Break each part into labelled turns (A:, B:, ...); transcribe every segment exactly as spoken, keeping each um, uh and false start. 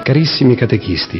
A: Carissimi catechisti,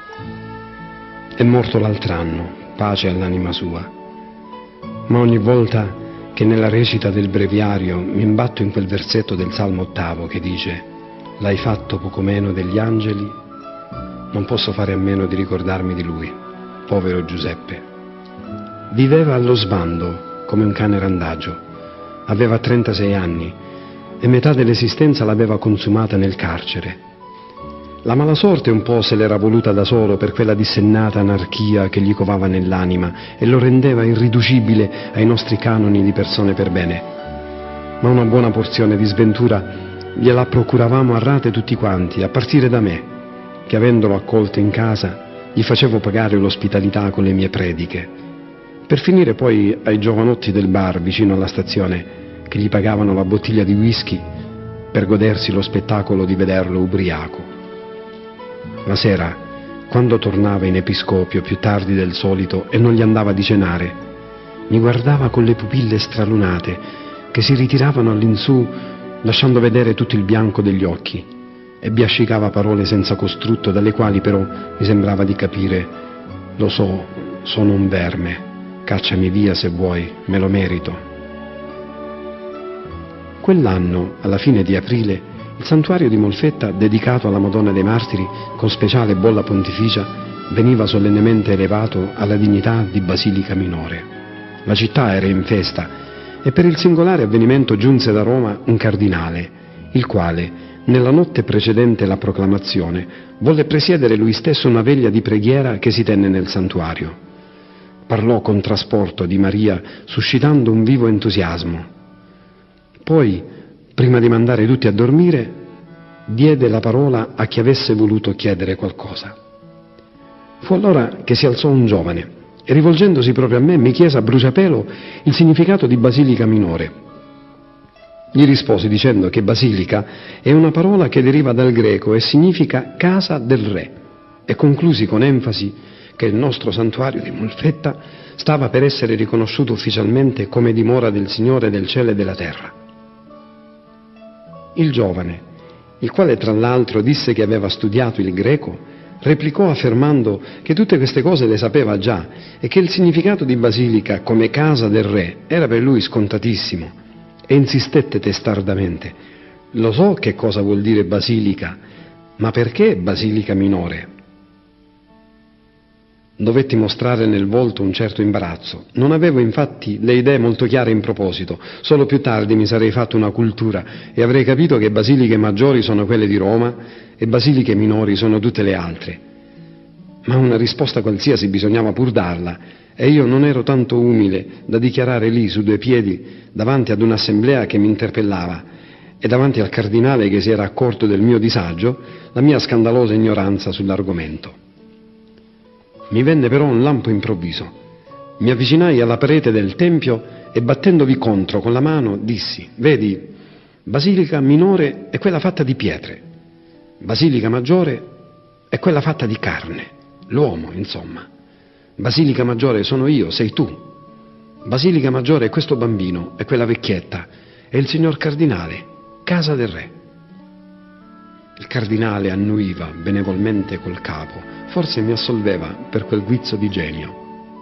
A: è morto l'altro anno, pace all'anima sua, ma ogni volta che nella recita del breviario mi imbatto in quel versetto del Salmo ottavo che dice «L'hai fatto poco meno degli angeli», non posso fare a meno di ricordarmi di lui, povero Giuseppe. Viveva allo sbando come un cane randagio, aveva trentasei anni e metà dell'esistenza l'aveva consumata nel carcere. La malasorte un po' se l'era voluta da solo per quella dissennata anarchia che gli covava nell'anima e lo rendeva irriducibile ai nostri canoni di persone per bene. Ma una buona porzione di sventura gliela procuravamo a rate tutti quanti, a partire da me, che avendolo accolto in casa gli facevo pagare l'ospitalità con le mie prediche, per finire poi ai giovanotti del bar vicino alla stazione che gli pagavano la bottiglia di whisky per godersi lo spettacolo di vederlo ubriaco. La sera, quando tornava in episcopio più tardi del solito e non gli andava di cenare, mi guardava con le pupille stralunate che si ritiravano all'insù lasciando vedere tutto il bianco degli occhi e biascicava parole senza costrutto dalle quali però mi sembrava di capire «Lo so, sono un verme, cacciami via se vuoi, me lo merito». Quell'anno, alla fine di aprile, il santuario di Molfetta, dedicato alla Madonna dei Martiri, con speciale bolla pontificia, veniva solennemente elevato alla dignità di basilica minore. La città era in festa e per il singolare avvenimento giunse da Roma un cardinale, il quale, nella notte precedente la proclamazione, volle presiedere lui stesso una veglia di preghiera che si tenne nel santuario. Parlò con trasporto di Maria, suscitando un vivo entusiasmo. Poi, prima di mandare tutti a dormire, diede la parola a chi avesse voluto chiedere qualcosa. Fu allora che si alzò un giovane e, rivolgendosi proprio a me, mi chiese a bruciapelo il significato di basilica minore. Gli risposi dicendo che basilica è una parola che deriva dal greco e significa casa del re, e conclusi con enfasi che il nostro santuario di Molfetta stava per essere riconosciuto ufficialmente come dimora del Signore del cielo e della terra. Il giovane, il quale tra l'altro disse che aveva studiato il greco, replicò affermando che tutte queste cose le sapeva già e che il significato di basilica come casa del re era per lui scontatissimo, e insistette testardamente: «Lo so che cosa vuol dire basilica, ma perché basilica minore?» Dovetti mostrare nel volto un certo imbarazzo. Non avevo infatti le idee molto chiare in proposito, solo più tardi mi sarei fatto una cultura e avrei capito che basiliche maggiori sono quelle di Roma e basiliche minori sono tutte le altre. Ma una risposta qualsiasi bisognava pur darla, e io non ero tanto umile da dichiarare lì su due piedi davanti ad un'assemblea che mi interpellava e davanti al cardinale che si era accorto del mio disagio la mia scandalosa ignoranza sull'argomento. Mi venne però un lampo improvviso. Mi avvicinai alla parete del tempio e, battendovi contro con la mano, dissi: «Vedi, basilica minore è quella fatta di pietre, basilica maggiore è quella fatta di carne, l'uomo, insomma. Basilica maggiore sono io, sei tu. Basilica maggiore è questo bambino, è quella vecchietta, è il signor cardinale, casa del re». Il cardinale annuiva benevolmente col capo, forse mi assolveva per quel guizzo di genio.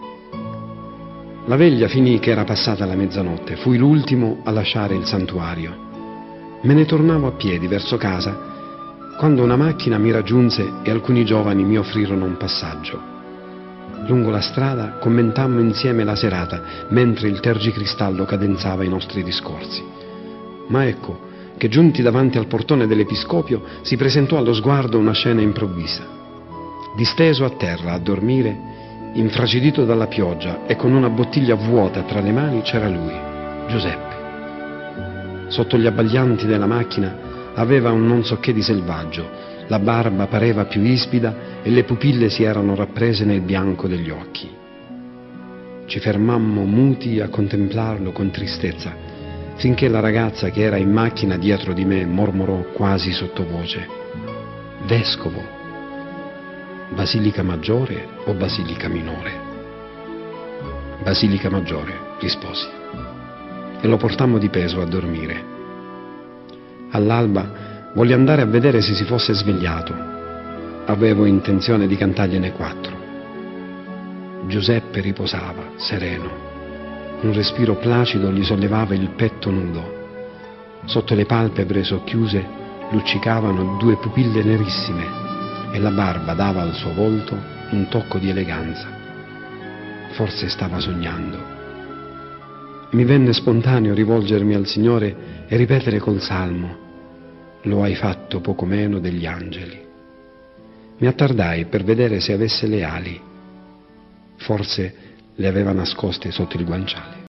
A: La veglia finì che era passata la mezzanotte, fui l'ultimo a lasciare il santuario. Me ne tornavo a piedi verso casa, quando una macchina mi raggiunse e alcuni giovani mi offrirono un passaggio. Lungo la strada commentammo insieme la serata, mentre il tergicristallo cadenzava i nostri discorsi. Ma ecco che, giunti davanti al portone dell'episcopio, si presentò allo sguardo una scena improvvisa. Disteso a terra a dormire, infracidito dalla pioggia e con una bottiglia vuota tra le mani, c'era lui, Giuseppe. Sotto gli abbaglianti della macchina aveva un non so che di selvaggio, la barba pareva più ispida e le pupille si erano rapprese nel bianco degli occhi. Ci fermammo muti a contemplarlo con tristezza, finché la ragazza che era in macchina dietro di me mormorò quasi sottovoce: «Vescovo, basilica maggiore o basilica minore?» «Basilica maggiore», risposi, e lo portammo di peso a dormire. All'alba volli andare a vedere se si fosse svegliato, avevo intenzione di cantargliene quattro. Giuseppe riposava, sereno. Un respiro placido gli sollevava il petto nudo. Sotto le palpebre socchiuse luccicavano due pupille nerissime e la barba dava al suo volto un tocco di eleganza. Forse stava sognando. Mi venne spontaneo rivolgermi al Signore e ripetere col salmo: lo hai fatto poco meno degli angeli. Mi attardai per vedere se avesse le ali. Forse le aveva nascoste sotto il guanciale.